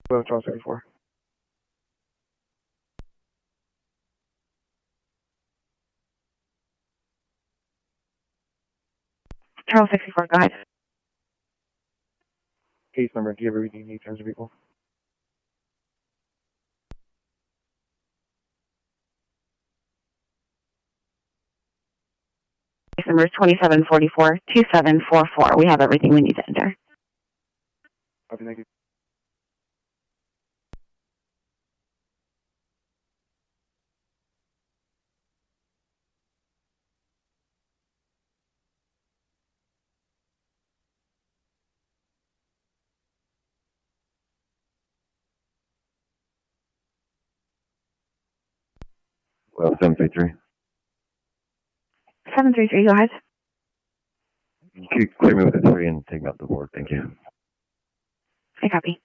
Charles 64. Charles 64, go ahead. Case number, do you have everything you need, terms of people? Case number is 2744-2744. We have everything we need to enter. Okay, thank you. Well, 733. 733, go ahead. Can you clear me with a 3 and take me out the board? Thank you. I copy.